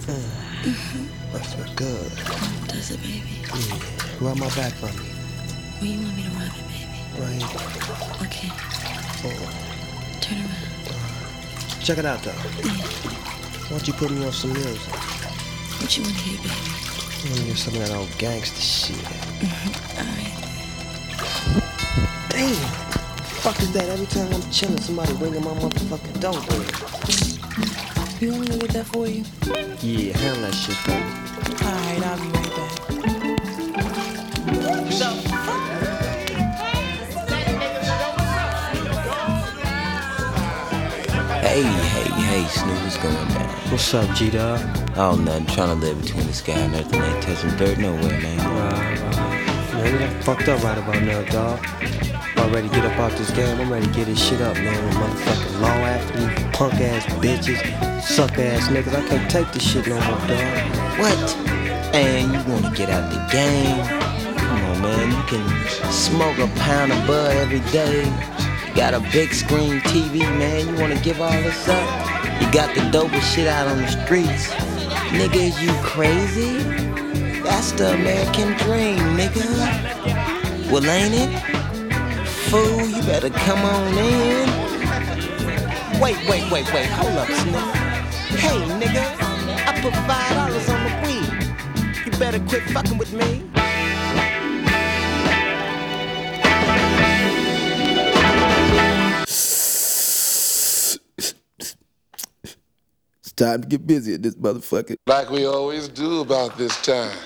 Must feel good. Does it, baby? Yeah. Rub my back for me. Where you want me to rub it, baby? Right. Okay. Oh. Turn around. Check it out, though. Yeah. Why don't you put me on some music? What you want to hear, baby? I want to hear some of that old gangster shit. All right. Damn. Fuck is that? Every time I'm chilling, somebody ringing my motherfucking doorbell. You want me to get that for you? Yeah, handle that shit for me. All right, I'll be right back. Hey, Snoop, what's going down? What's up, G-Dog? Oh, nothing. Trying to live between the sky and earth and ain't touching dirt nowhere, man. Right. Man, we done fucked up right about now, dog. I'm ready to get up out this game. I'm ready to get this shit up, man. With motherfucking law athletes, punk ass bitches, suck ass niggas. I can't take this shit no more, dog. What? And you wanna get out the game? Come on, man. You can smoke a pound of bud every day. You got a big screen TV, man. You wanna give all this up? You got the dopest shit out on the streets. Nigga, is you crazy? That's the American dream, nigga. Well, ain't it? Fool, you better come on in. Wait, hold up, Snoop. Hey, nigga, I put $5 on the weed. You better quit fucking with me. It's time to get busy at this motherfucker. Like we always do about this time.